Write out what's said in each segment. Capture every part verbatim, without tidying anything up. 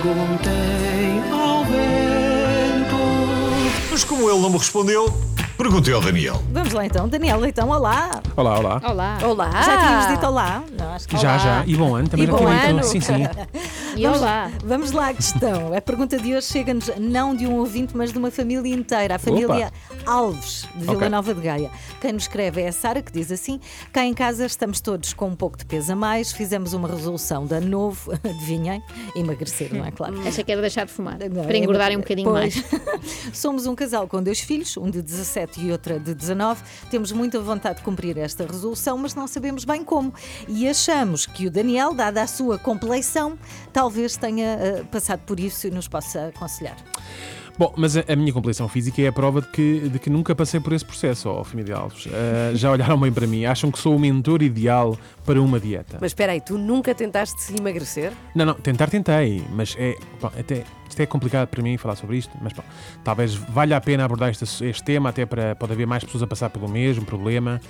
Perguntei ao vento. Mas como ele não me respondeu, perguntei ao Daniel. Vamos lá então. Daniel Leitão, olá. Olá, olá. Olá. Olá. Já tínhamos dito olá? Não, acho que Já, olá. já. E bom ano também. E já bom tinha dito. ano. Sim, sim. E olá. Vamos lá à questão. A pergunta de hoje chega-nos não de um ouvinte, mas de uma família inteira. A família Alves, de Vila Ok. Nova de Gaia. Quem nos escreve é a Sara, que diz assim: cá em casa estamos todos com um pouco de peso a mais. Fizemos uma resolução de ano novo. Adivinhem? Emagrecer, não é claro? Achei que era deixar de fumar. Não, Para é engordarem um uma- bocadinho Pois. mais. Somos um casal com dois filhos, um de dezassete e outra de dezanove. Temos muita vontade de cumprir esta resolução, mas não sabemos bem como. E achamos que o Daniel, dada a sua compleição, talvez tenha eh, passado por isso e nos possa aconselhar. Bom, mas a, a minha compleição física é a prova de que, de que nunca passei por esse processo, ó, família Alves. Ah, já olharam bem para mim, acham que sou o mentor ideal para uma dieta. Mas espera aí, tu nunca tentaste emagrecer? Não, não, tentar tentei, mas é, bom, até, isto é complicado para mim falar sobre isto, mas bom, talvez valha a pena abordar este, este tema, até para pode haver mais pessoas a passar pelo mesmo problema.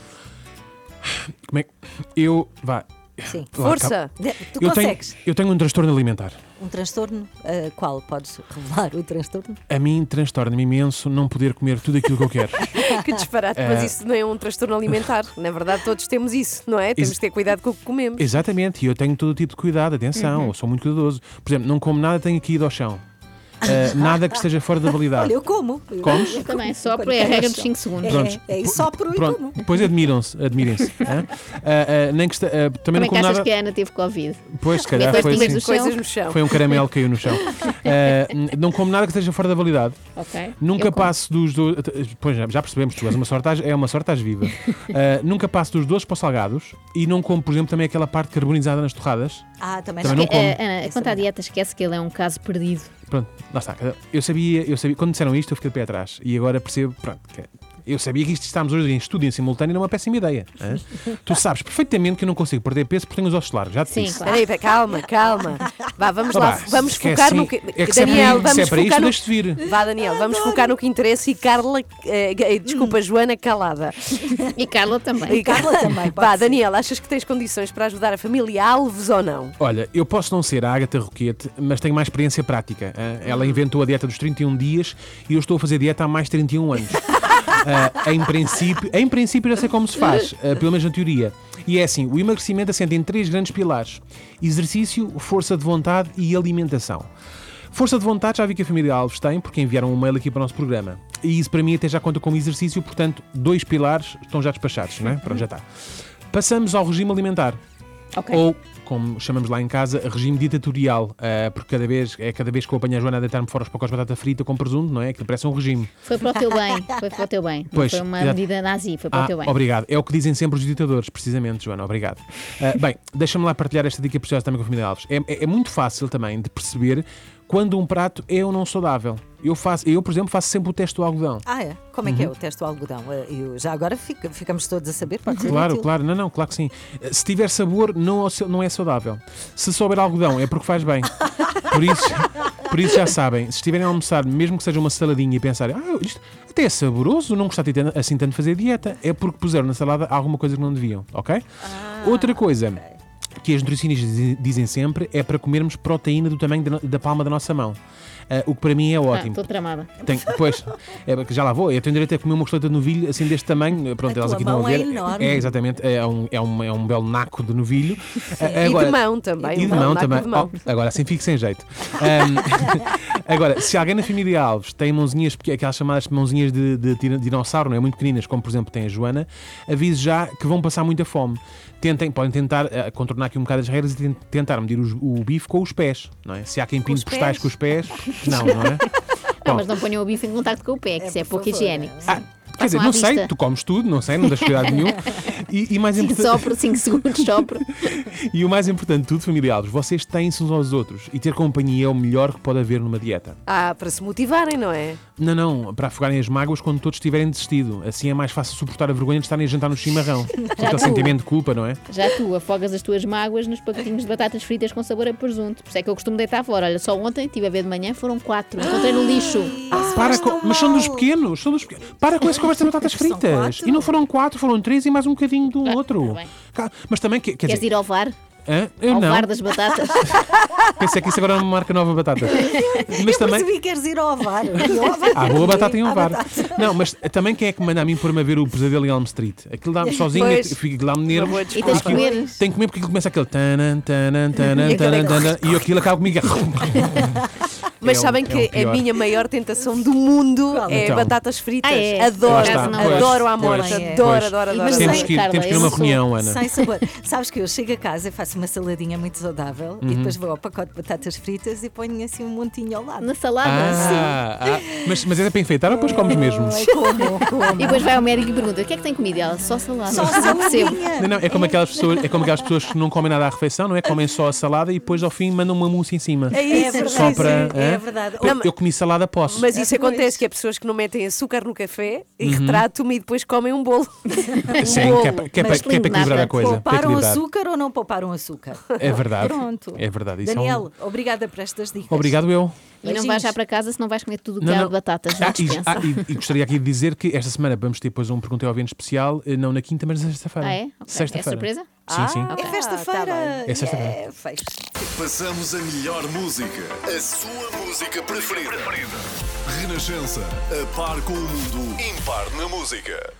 Como é que eu, vá, Sim. lá, Força! De- Tu eu tenho, consegues? eu tenho um transtorno alimentar. Um transtorno? eh, qual? Podes revelar o transtorno? A mim transtorna-me imenso não poder comer tudo aquilo que eu quero. Que disparate, É. mas isso não é um transtorno alimentar. Na verdade, todos temos isso, não é? Temos Ex- de ter cuidado com o que comemos. Exatamente, e eu tenho todo tipo de cuidado, atenção, eu sou muito cuidadoso. Por exemplo, não como nada, tenho que ir ao chão. Ah, nada que esteja fora da validade. Olha, eu como. Eu- Comes? eu Também, como. só Quando por é a quero regra ao dos chão. cinco segundos. Prontos. É, é, e só por e Pronto, como. depois admiram-se, admirem-se. hã? Ah, ah, nem que esta- ah, também Como não é que como achas nada. que a Ana teve Covid? Pois, se Comer calhar foi, coisinhas assim, do chão? Coisas no chão. foi um caramelo que caiu no chão. Ah, não como nada que esteja fora da validade. Ok. Nunca Eu como. passo dos dois. Pois já, já percebemos, tu és uma sorte, às- é uma sorte às viva. Ah, nunca passo dos doces para os salgados e não como, por exemplo, também aquela parte carbonizada nas torradas. Ah, também, Também já- não como. Eh, Ana, Isso quanto à também. dieta, esquece que ele é um caso perdido. Pronto, lá está. Eu sabia, eu sabia, quando disseram isto, eu fiquei de pé atrás. E agora percebo, pronto, que eu sabia que isto estamos hoje em estudo em simultâneo era uma péssima ideia. hã? Tu sabes perfeitamente que eu não consigo perder peso porque tenho os ossos largos, já te Sim, disse. claro. Espera aí, calma, calma. Vá, vamos Ah, lá, vá, vamos se quer focar assim, no que. é que se é para- Daniel, se vamos é para isto, focar no. deixa-te vir. Vá, Daniel, vamos focar no que interessa e Carla, eh, eh, desculpa, Joana, calada. E Carla também. E Carla também, pode Vá, ser. Daniel, achas que tens condições para ajudar a família Alves ou não? Olha, eu posso não ser a Ágata Roquete, mas tenho mais experiência prática. hã? Ela inventou a dieta dos trinta e um dias e eu estou a fazer dieta há mais de trinta e um anos. Ah, em princípio, em princípio já sei como se faz, ah, pelo menos na teoria. E é assim, o emagrecimento assenta em três grandes pilares: exercício, força de vontade e alimentação. Força de vontade já vi que a família Alves tem, porque enviaram um mail aqui para o nosso programa. E isso para mim até já conta como exercício, portanto, dois pilares estão já despachados, não é? Pronto, já está. Passamos ao regime alimentar. Ok. Ou, como chamamos lá em casa, regime ditatorial, ah, porque cada vez, é cada vez que eu apanho a Joana a deitar-me fora os pacotes de batata frita com presunto, não é? Que parece um regime. Foi para o teu bem. Foi para o teu bem. Não Pois, foi uma exato. medida nazi, foi para Ah, o teu bem. obrigado. É o que dizem sempre os ditadores, precisamente, Joana. Obrigado. Ah, bem, deixa-me lá partilhar esta dica preciosa também com a família Alves. É, é- é muito fácil também de perceber quando um prato é ou não saudável. Eu, faço, eu, por exemplo, faço sempre o teste do algodão. Ah, é? Como é que é Uhum. o teste do algodão? Eh, eu- já agora fica- ficamos todos a saber, pode ser Claro, útil. claro. Não, não, claro que sim. Se tiver sabor, não, não é saudável. Se souber algodão, é porque faz bem. Por isso, por isso já sabem, se estiverem a almoçar, mesmo que seja uma saladinha e pensarem, ah, isto até é saboroso, não gostar assim tanto de fazer dieta, é porque puseram na salada alguma coisa que não deviam, ok? Outra coisa que as nutricionistas dizi- dizem sempre é para comermos proteína do tamanho da, no- da palma da nossa mão. Ah, o que para mim é Ah, ótimo. estou tramada. Tenho, pois, é, porque já lá vou. Eu tenho direito a comer uma costeleta de novilho assim deste tamanho. Pronto, A elas tua aqui não mão a ver. é enorme. É, exatamente. É um, é, um, é um belo naco de novilho. Ah, E de mão também. E de um mão naco também. de mão. Oh, agora assim fico sem jeito. Ahm, agora, se alguém na família Alves tem mãozinhas, pequ- aquelas chamadas mãozinhas de, de tira- dinossauro, não é? Muito pequeninas, como por exemplo tem a Joana, avise já que vão passar muita fome. Tentem, podem tentar ah, contornar aqui um bocado as regras e ten- tentar medir os- o bife com os pés, não é? Se há quem pinte os postais pés? com os pés, não, não é? Não, Bom. mas não ponham o bife em contacto com o pé, que isso é, por pouco favor, higiênico. é. Ah, quer dizer, à não sei, vista. tu comes tudo, não sei, não das cuidado nenhum. E, e mais cinco importante, sopro, cinco segundos sopro. e o mais importante de tudo, família Alves, vocês têm-se uns aos outros e ter companhia é o melhor que pode haver numa dieta. Ah, para se motivarem, não é? Não, não, para afogarem as mágoas quando todos tiverem desistido. Assim é mais fácil suportar a vergonha de estarem a jantar no chimarrão. Aquele tu. sentimento de culpa, não é? Já tu afogas as tuas mágoas nos pacotinhos de batatas fritas com sabor a presunto. Por isso é que eu costumo deitar fora. Olha, só ontem estive a ver de manhã, foram quatro. Encontrei no lixo. Ah, para faz com- tão mas são dos mal. pequenos, são dos pequenos. Para com essa conversa de batatas São fritas. quatro? E não foram quatro, foram três e mais um bocadinho do Ah, outro. tá bem. Cá- Mas também, quer, quer Queres dizer, ir ao V A R? Hã? Eu Ao não. var das batatas. Pensei que isso agora é uma marca nova batata. Mas Eu também. percebi que queres ir ao ovar. E ao ovar Ah, boa batata em à ovar. batata. Não, mas também quem é que manda a mim pôr-me a ver o Pesadelo em Elm Street? Aquilo dá-me sozinho, Pois. eu fico lá nervos. Uma boa E tens de desculpa. comer. Tenho que comer porque aquilo começa aquele tanan, tanan, tanan, E aquele tanan, é- tanan, e aquilo acaba comigo. Mas É um- sabem é que um a pior. minha maior tentação do mundo Qual? é Então. batatas fritas. Ah, é? Adoro, Lá está. Pois, adoro à pois, morte. pois. Adoro, adoro, adoro. Mas Temos adoro. que ir, Carla, temos que ir eu numa sou- reunião, Ana. Sem sabor. Sabes que eu chego a casa e faço uma saladinha muito saudável e depois vou ao pacote de batatas fritas e ponho assim um montinho ao lado. Na salada. Ah, ah, mas, mas é para enfeitar ou depois comes mesmo? Ai, como, como. E depois vai ao médico e pergunta: o que é que tem comida? E ela, só salada. Só Não percebo. saladinha. Não, não, é como aquelas pessoas, é como aquelas pessoas que não comem nada à refeição, não é? Comem só a salada e depois ao fim mandam uma mousse em cima. É É isso. verdade, Só para. é hã? verdade. Eu, eu comi salada, posso. Mas isso É depois. acontece, que é pessoas que não metem açúcar no café e retrato-me e depois comem um bolo. Sim, que é, para- que é para- Mas que é para equilibrar nada. a coisa. Para Pouparam equilibrar. açúcar ou não pouparam açúcar? É verdade. Pronto. É verdade. Isso é um- Daniel, obrigada por estas dicas. Obrigado, eu. E não Beijinhos. vais já para casa, senão vais comer tudo o que Não, há não. de batatas na Ah, e, dispensa. ah, e- e gostaria aqui de dizer que esta semana vamos ter depois um Perguntei ao Ouvinte especial, eh, não na quinta, mas na sexta-feira. Ah, é? Ok. Sexta-feira. É surpresa? Sim, sim. É festa-feira. Ah, tá bem. É sexta-feira. É, fecho. Passamos a melhor música, a sua música preferida. Renascença, a par com o mundo, impar na música.